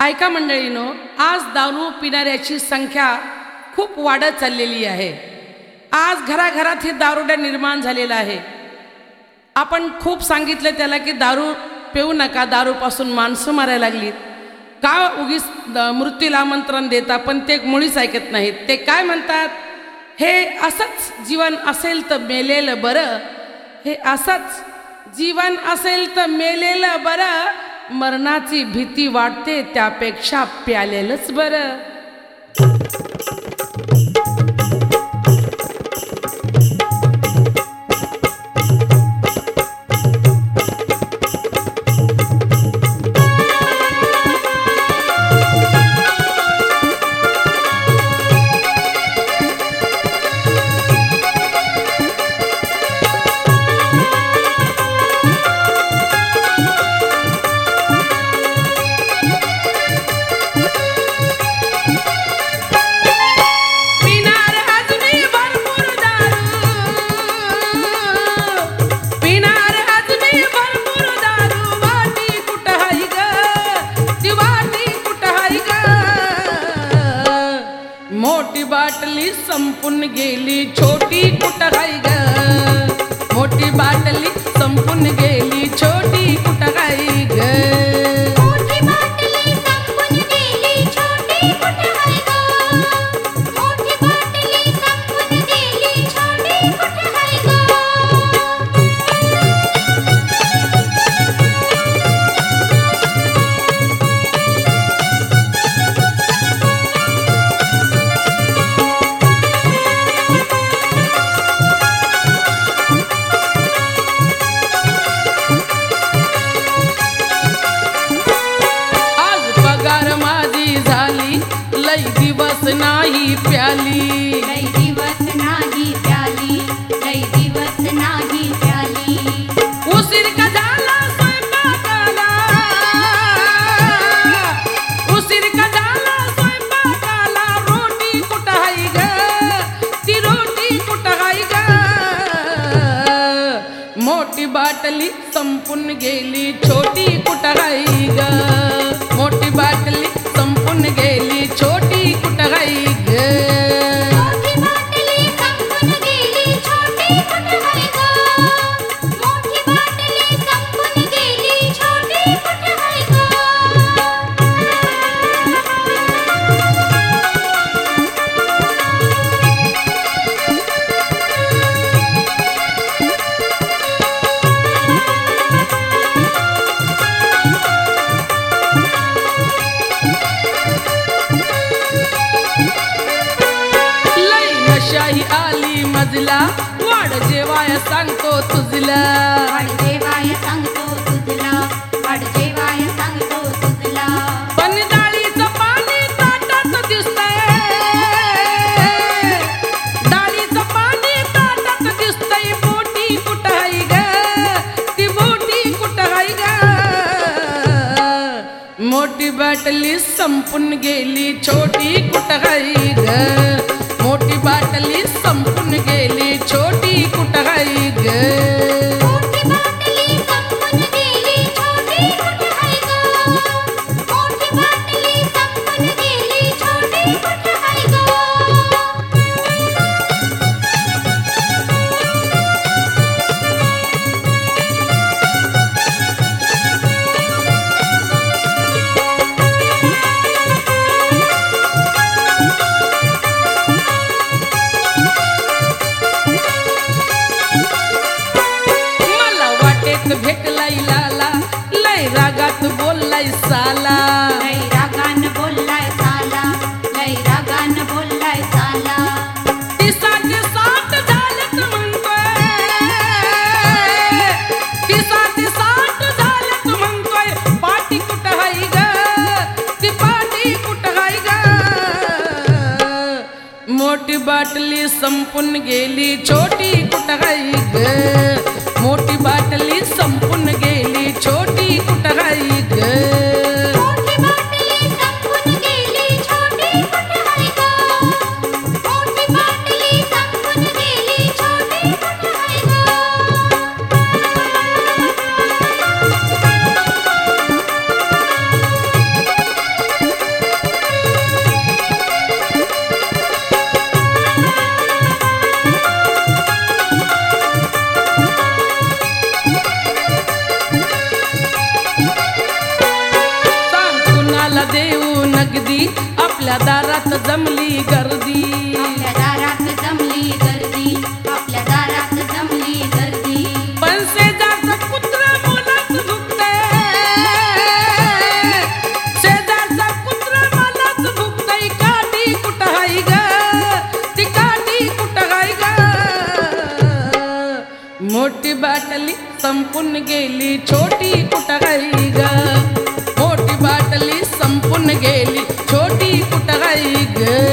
ऐका मंडळीनो, आज दारू पिणाऱ्याची संख्या खूप वाढत चाललेली आहे। आज घराघरात हे दारुड्या निर्माण झालेला आहे। आपण खूप सांगितलं त्याला की दारू पिऊ नका, दारूपासून माणसं मारायला लागलीत, का उगीच मृत्यूला आमंत्रण देता, पण ते मुळीच ऐकत नाहीत। ते काय म्हणतात, हे असंच जीवन असेल तर मेलेलं बरं, हे असंच जीवन असेल तर मेलेलं बरं, मरणाची भीती वाटते त्यापेक्षा प्यालेलंच बरं। मोठी बाटली संपून गेली, छोटी कुठं हाय ग, मोठी बाटली संपून गेली, छोटी कुठं हाय ग, मोठी बाटली संपून गेली, छोटी कुठं हाय ग, मोठी बाटली संपून गेली, छोटी कुठं हाय ग। लई दिवस नाही प्याली, लई दिवस नाही प्याली, लई दिवस नाही प्याली, उशीर का झाला स्वयंपाकाला, उशीर का झाला स्वयंपाकाला, रोटी कुठं हाय ग, ती रोटी कुठं हाय ग, मोठी बाटली संपून गेली, छोटी कुठं हाय ग, मोठी बाटली संपून गेली, छोटी कुठं हाय ग, मोठी बाटली संपून गेली, छोटी कुठं हाय ग, मोठी बाटली संपून गेली, छोटी कुठं हाय ग। शाही आली मजला, वाढ जेवाय सांगतो तुझला, वाढ जेवाय सांगतो तुझला, वाढ जेवाय सांगतो तुझला, पण डाळीचं पाणी ताटात दिसतंय, डाळीचं पाणी ताटात दिसतंय, बोटी कुठं हाय ग, ती बोटी कुठं हाय ग, मोठी बाटली संपून गेली, छोटी कुठं हाय ग, मोठी बाटली संपून गेली, छोटी कुठं हाय ग, मोठी बाटली संपून गेली, छोटी कुठं हाय ग, मोठी बाटली संपून गेली, छोटी कुठं हाय ग। भेटलाई लाला, लय रागात बोललाय साला, लय रागान बोललाय साला, लय रागान बोललाय साला, तिसाचे साठ झालेत म्हणतोय, तिसाचे साठ झालेत म्हणतोय, पाटी कुठं हाय ग, ती पाटी कुठं हाय ग, मोठी बाटली संपून गेली, छोटी कुठं हाय ग, मोठी बाटली संपून गेली, छोटी कुठं हाय ग, मोठी बाटली संपून गेली, छोटी कुठं हाय ग, मोठी बाटली संपून गेली, छोटी कुठं हाय ग। त्याला देऊ नगदी आपल्या दारात जमली गर्दी आपल्या दारात जमली गर्दी आपल्या दारात जमली गर्दी पण शेजारचं कुत्रं मलाच भुकतंय शेजारचं कुत्रं मलाच भुकतंय काठी कुठं हाय ग ती काठी कुठं हाय ग मोठी बाटली संपून गेली छोटी कुठं हाय ग मोठी बाटली संपून गेली छोटी कुठं हाय ग